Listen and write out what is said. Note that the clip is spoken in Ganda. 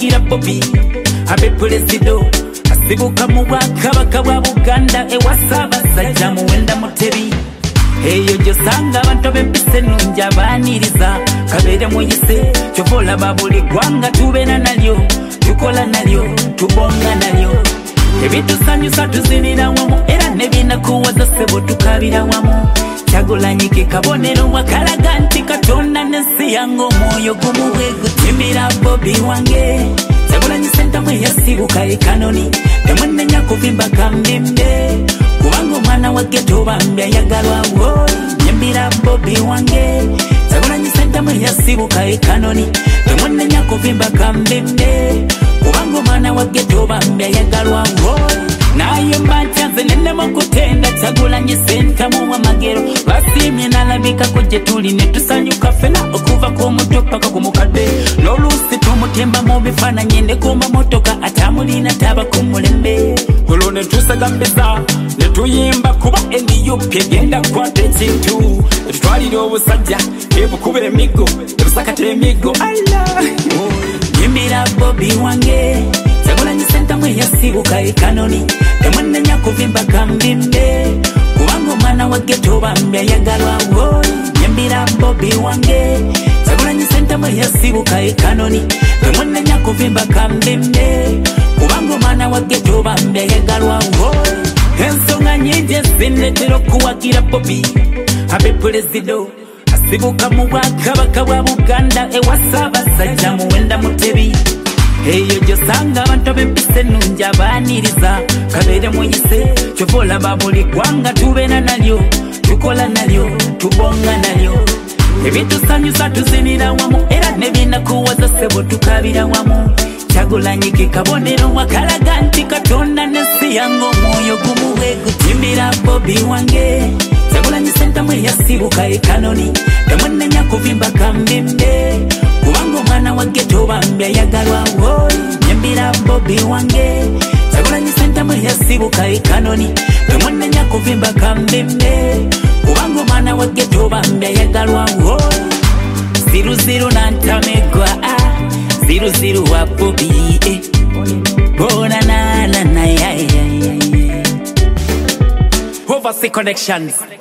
kuwagira Bobby abe presido asibuka mu bwakabaka bwa Buganda ewasabasajja Muwenda Mutebi eyo gyosanga abantu bempise nungi abaniriza kabere muyise kyovola babuli gwanga tubena nalyo tukola nalyo tubonga nalyo ebitusanyusa tuzinira wamu era nebinakuwaza sebo tukabira wamu Kyagulanyike kabonero wakalaga nti Katonda n'ensi yange omwoyo gumuwe gutimbira Bobby wange Kyagulanyise ntamwe yasibuka ekanoni temwenenya kuvimba kambimbe kubanga omwana wa ghetto bambi ayagalwa nyimbira Bobby wange Kyagulanyise ntamwe yasibuka ekanoni temwenenya kuvimba kambimbe kubanga omwana wa ghetto bambi ayagalwa naye mbanyanze nenema kutenda Kyagulanyise ntamu wamagero basimye nalabika ko gye tuli ne tusanyuka fena okuva ku muto paka ku mukadde n'oluusi tumutemba mu bifaananyi ne ku mamotoka atamulina taba ku mulembe olwo ne tusagambeza ne tuyimba kuba NDUP egenda kukwata ekintu etutwalira obusajja ebukubira emigo ebusakata emigo nyimbira Bobby wange Kyagulanyise ntamu yasibuka ekanoni temwenenya kuvimba kambimbe kubanga omwana wa ghetto bambi ayagalwa nyimbira Bobby wange Kyagulanyise ntamu yasibuka ekanoni temwenenya kuvimba kambimbe kubanga omwana wa ghetto bambi ayagalwa ensonga nyingi ezinetera okuwagira Bobby abe presido asibuka mu bwakabaka bwa Buganda ewasabasajja Muwenda Mutebi eyo gyosanga abantu bempise nungi abaniriza kabere muyise kyovola babuli gwanga tubena nalyo tukola nalyo tubonga nalyo ebitusanyusa tuzinira wamu era nebinakuwaza sebo tukabira wamu Kyagulanyike kabonero wakalaga nti Katonda n'ensi yange omwoyo gumuwe gutimbira Bobby wange Kyagulanyise ntamu yasibuka ekanoni temwenenya kuvimba kambimbe kubanga omwana wa ghetto bambi ayagalwa nyimbira Bobby wange Kyagulanyise ntamu yasibuka ekanoni temwenenya kuvimba kambimbe kubanga omwana wa ghetto bambi ayagalwa 00 nantamegwa 00 wa Bobby bona na Overseas Connections.